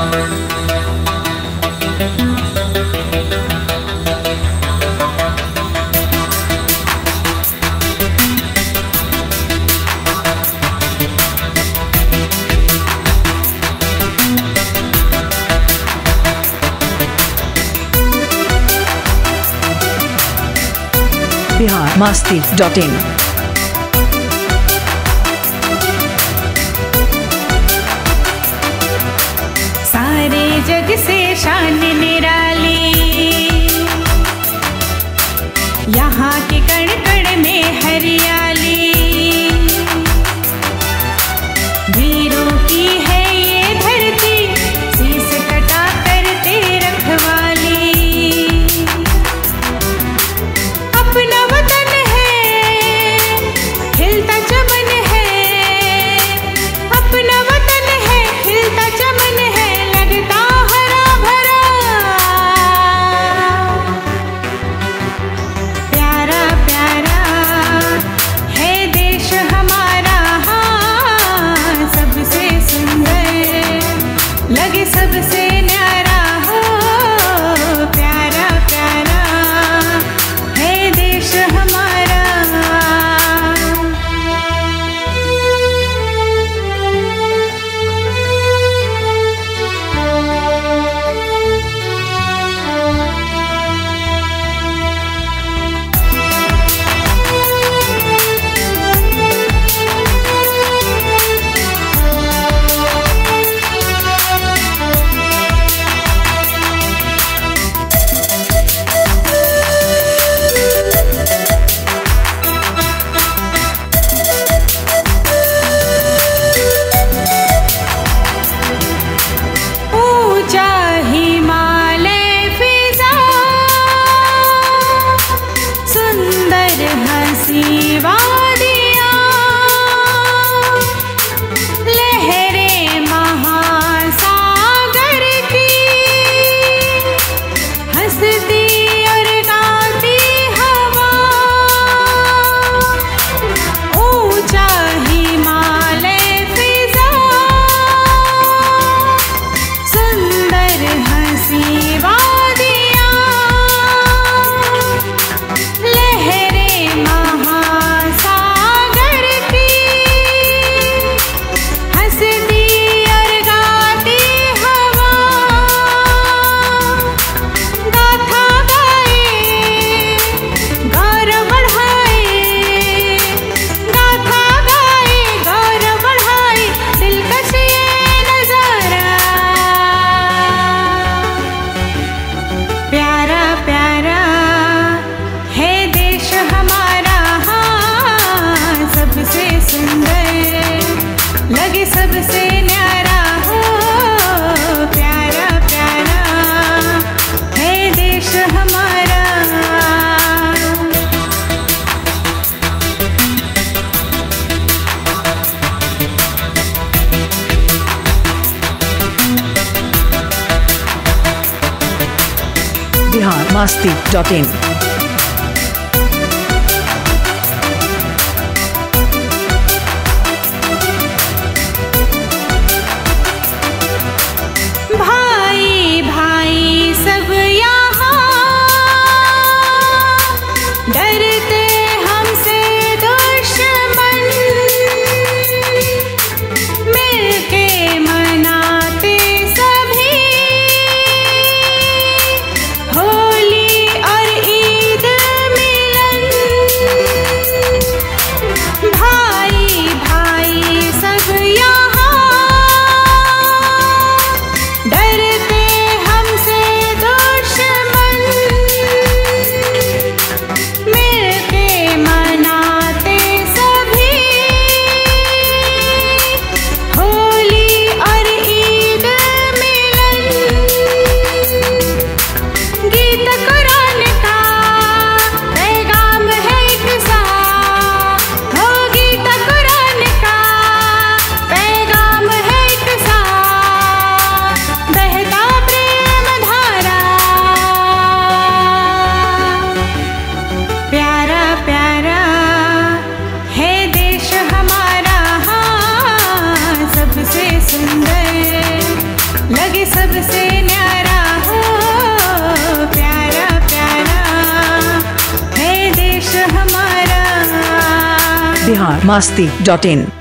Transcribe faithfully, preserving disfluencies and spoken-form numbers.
Bihar Masti dot इन। सारे जग से शान निराली, यहाँ के कण कण में हरियाली, वीरों की है ये धरती, शीस कटा करते रखवाली। अपना वतन है खिलता चमन है, अपना वतन है खिलता चमन है, लगता हरा भरा। प्यारा प्यारा है देश हमारा, हाँ सबसे सुंदर लगे सबसे न्यारा हो। प्यारा प्यारा है देश हमारा। ऊंचा हिमालय फिजा, सुंदर हंसी वादियाँ, लहरें महासागर की, हंसती और गाती हवा। ऊंचा हिमालय फिजा, सुंदर हंसी वादियाँ, लहरें महासागर की, हंसती और गाती हवा। गाथा गाए गौरव बढ़ाए, गाथा गाए गौरव बढ़ाए, दिलकश ये नजारा। प्यारा प्यारा है देश हमारा, हाँ सबसे सुंदर लगे सबसे न्यारा हो। प्यारा प्यारा है देश हमारा। Bihar Masti dot in. भाई भाई सब यहाँ डरते हमसे दुश्मन, मिलके मनाते सभी होली और ईद मिलन। भाई भाई सब यहाँ डरते हमसे दुश्मन, मिलके मनाते सभी होली और ईद मिलन। गीत कुरान का पैगाम है एक सा, हो गीत कुरान का पैगाम है एक सा, बहता प्रेम धारा। प्यारा प्यारा है देश हमारा, हाँ सबसे सुंदर लगे सबसे न्यारा हो, प्यारा प्यारा है देश हमारा। बिहार मस्ती डॉट इन।